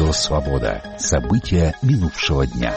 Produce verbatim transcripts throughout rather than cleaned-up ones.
Радио «Свобода». События минувшего дня.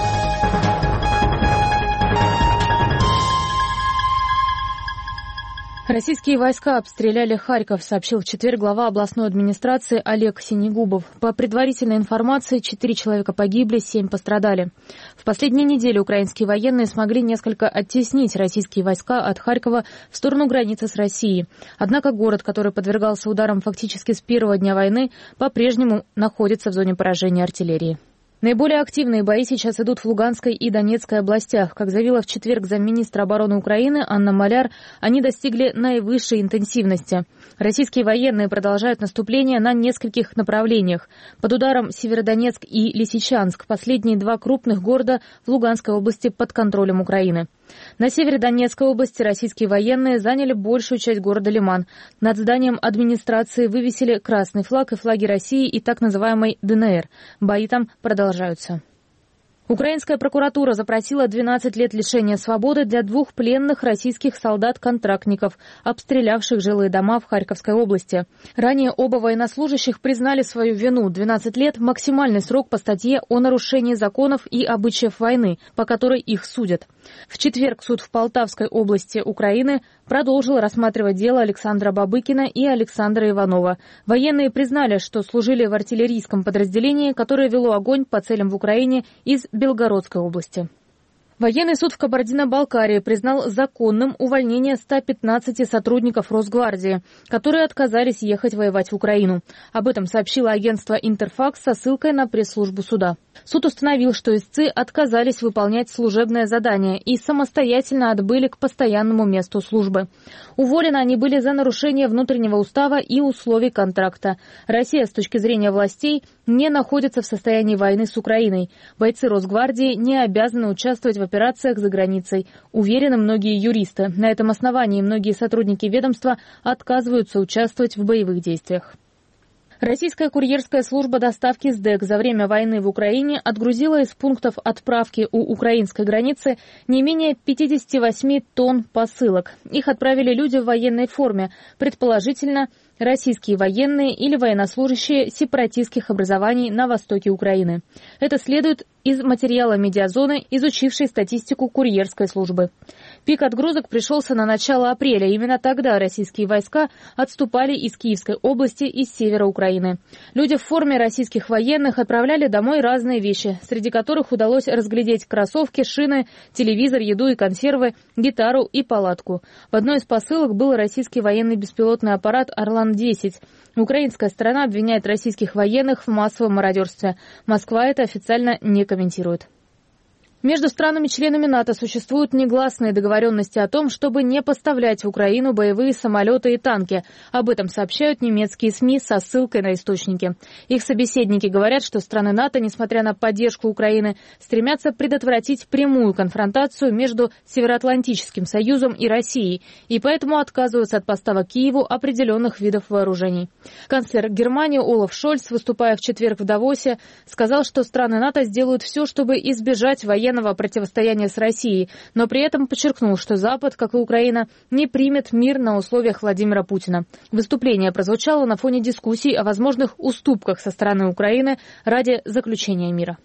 Российские войска обстреляли Харьков, сообщил в четверг глава областной администрации Олег Синегубов. По предварительной информации, четыре человека погибли, семь пострадали. В последние недели украинские военные смогли несколько оттеснить российские войска от Харькова в сторону границы с Россией. Однако город, который подвергался ударам фактически с первого дня войны, по-прежнему находится в зоне поражения артиллерии. Наиболее активные бои сейчас идут в Луганской и Донецкой областях. Как заявила в четверг замминистра обороны Украины Анна Маляр, они достигли наивысшей интенсивности. Российские военные продолжают наступление на нескольких направлениях. Под ударом Северодонецк и Лисичанск, последние два крупных города в Луганской области под контролем Украины. На севере Донецкой области российские военные заняли большую часть города Лиман. Над зданием администрации вывесили красный флаг и флаги России и так называемой ДНР. Бои там продолжаются. Украинская прокуратура запросила двенадцать лет лишения свободы для двух пленных российских солдат-контрактников, обстрелявших жилые дома в Харьковской области. Ранее оба военнослужащих признали свою вину. двенадцать лет – максимальный срок по статье о нарушении законов и обычаев войны, по которой их судят. В четверг суд в Полтавской области Украины продолжил рассматривать дело Александра Бабыкина и Александра Иванова. Военные признали, что служили в артиллерийском подразделении, которое вело огонь по целям в Украине из Белгородской области. Военный суд в Кабардино-Балкарии признал законным увольнение ста пятнадцати сотрудников Росгвардии, которые отказались ехать воевать в Украину. Об этом сообщило агентство «Интерфакс» со ссылкой на пресс-службу суда. Суд установил, что истцы отказались выполнять служебное задание и самостоятельно отбыли к постоянному месту службы. Уволены они были за нарушение внутреннего устава и условий контракта. Россия, с точки зрения властей, не находится в состоянии войны с Украиной. Бойцы Росгвардии не обязаны участвовать в операциях за границей. Уверены многие юристы. На этом основании многие сотрудники ведомства отказываются участвовать в боевых действиях. Российская курьерская служба доставки СДЭК за время войны в Украине отгрузила из пунктов отправки у украинской границы не менее пятидесяти восьми тонн посылок. Их отправили люди в военной форме, предположительно российские военные или военнослужащие сепаратистских образований на востоке Украины. Это следует из материала «Медиазоны», изучившей статистику курьерской службы. Пик отгрузок пришелся на начало апреля. Именно тогда российские войска отступали из Киевской области и с севера Украины. Люди в форме российских военных отправляли домой разные вещи, среди которых удалось разглядеть кроссовки, шины, телевизор, еду и консервы, гитару и палатку. В одной из посылок был российский военный беспилотный аппарат «Орлан-десять». Украинская сторона обвиняет российских военных в массовом мародерстве. Москва это официально не комментирует. Между странами-членами НАТО существуют негласные договоренности о том, чтобы не поставлять в Украину боевые самолеты и танки. Об этом сообщают немецкие СМИ со ссылкой на источники. Их собеседники говорят, что страны НАТО, несмотря на поддержку Украины, стремятся предотвратить прямую конфронтацию между Североатлантическим Союзом и Россией, и поэтому отказываются от поставок Киеву определенных видов вооружений. Канцлер Германии Олаф Шольц, выступая в четверг в Давосе, сказал, что страны НАТО сделают все, чтобы избежать военного противостояния с Россией, но при этом подчеркнул, что Запад, как и Украина, не примет мир на условиях Владимира Путина. Выступление прозвучало на фоне дискуссий о возможных уступках со стороны Украины ради заключения мира.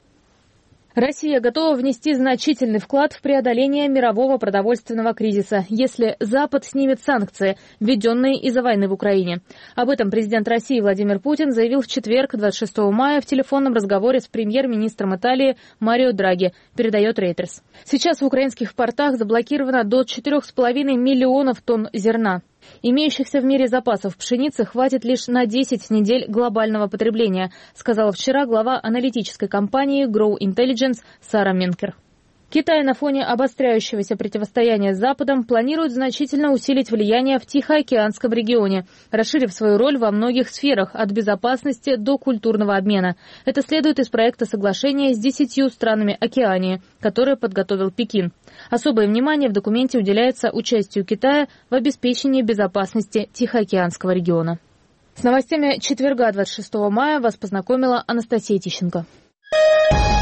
Россия готова внести значительный вклад в преодоление мирового продовольственного кризиса, если Запад снимет санкции, введенные из-за войны в Украине. Об этом президент России Владимир Путин заявил в четверг, двадцать шестого мая, в телефонном разговоре с премьер-министром Италии Марио Драги, передает Рейтерс. Сейчас в украинских портах заблокировано до четырёх с половиной миллионов тонн зерна. Имеющихся в мире запасов пшеницы хватит лишь на десять недель глобального потребления, сказала вчера глава аналитической компании Grow Intelligence Сара Менкер. Китай на фоне обостряющегося противостояния с Западом планирует значительно усилить влияние в Тихоокеанском регионе, расширив свою роль во многих сферах, от безопасности до культурного обмена. Это следует из проекта соглашения с десятью странами Океании, которое подготовил Пекин. Особое внимание в документе уделяется участию Китая в обеспечении безопасности Тихоокеанского региона. С новостями четверга, двадцать шестого мая, вас познакомила Анастасия Тищенко.